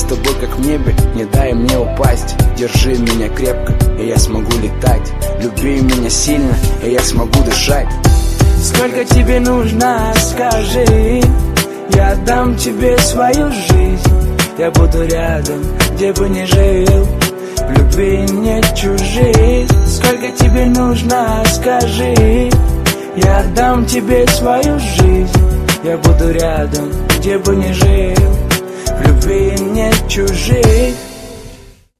тобой как в небе, не дай мне упасть. Держи меня крепко, и я смогу летать. Люби меня сильно, и я смогу дышать. Сколько тебе нужно, скажи, я отдам тебе свою жизнь. Я буду рядом, где бы ни жил, в любви нет чужих. Сколько тебе нужно, скажи, я отдам тебе свою жизнь. Я буду рядом, где бы ни жил, в любви нет чужих.